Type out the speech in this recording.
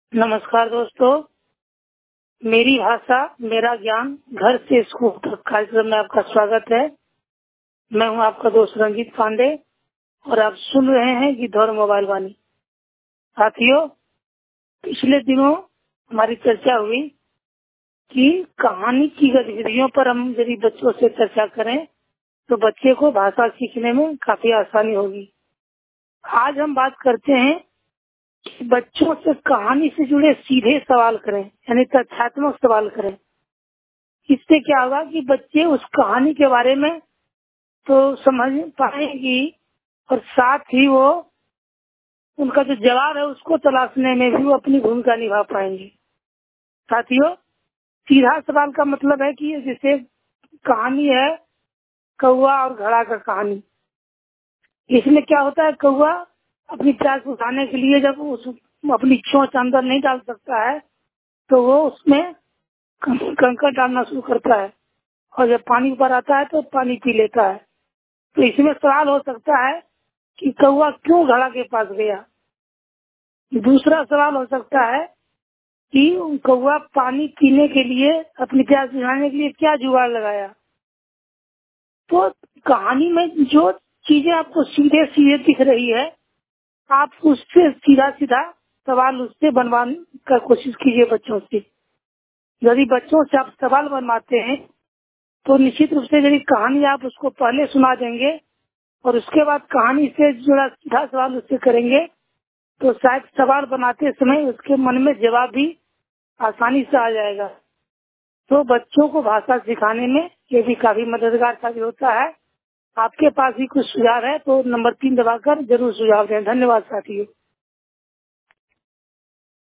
नमस्कार दोस्तों, मेरी भाषा मेरा ज्ञान घर से स्कूल तक कार्यक्रम में आपका स्वागत है। मैं हूं आपका दोस्त रंजीत पांडे और आप सुन रहे हैं गिद्धौर मोबाइल वाणी। साथियों, पिछले दिनों हमारी चर्चा हुई कि कहानी की गतिविधियों पर हम यदि बच्चों से चर्चा करें तो बच्चे को भाषा सीखने में काफी आसानी होगी। आज हम बात करते हैं बच्चों से कहानी से जुड़े सीधे सवाल करें, यानी तथ्यात्मक सवाल करें। इससे क्या होगा कि बच्चे उस कहानी के बारे में तो समझ पाएंगी और साथ ही वो उनका जो जवाब है उसको तलाशने में भी वो अपनी भूमिका निभा पाएंगे। साथियों, सीधा सवाल का मतलब है कि जैसे कहानी है कौवा और घड़ा का कहानी। इसमें क्या होता है, कौवा अपनी प्यास बुझाने के लिए जब उस अपनी चोंच अंदर नहीं डाल सकता है तो वो उसमें कंकड़ डालना शुरू करता है और जब पानी ऊपर आता है तो पानी पी लेता है। तो इसमें सवाल हो सकता है कि कौवा क्यों घड़ा के पास गया। दूसरा सवाल हो सकता है कि कौवा पानी पीने के लिए अपनी प्यास बुझाने के लिए क्या जुगाड़ लगाया। तो कहानी में जो चीजें आपको सीधे सीधे दिख रही है, आप उससे सीधा सीधा सवाल उससे बनवाने का कोशिश कीजिए बच्चों से। यदि बच्चों से आप सवाल बनवाते हैं तो निश्चित रूप से यदि कहानी आप उसको पहले सुना देंगे और उसके बाद कहानी से जुड़ा सीधा सवाल उससे करेंगे तो शायद सवाल बनाते समय उसके मन में जवाब भी आसानी से आ जाएगा। तो बच्चों को भाषा सिखाने में ये भी काफी मददगार साबित होता है। आपके पास भी कुछ सुझाव है तो नंबर 3 दबाकर जरूर सुझाव दें। धन्यवाद साथियों।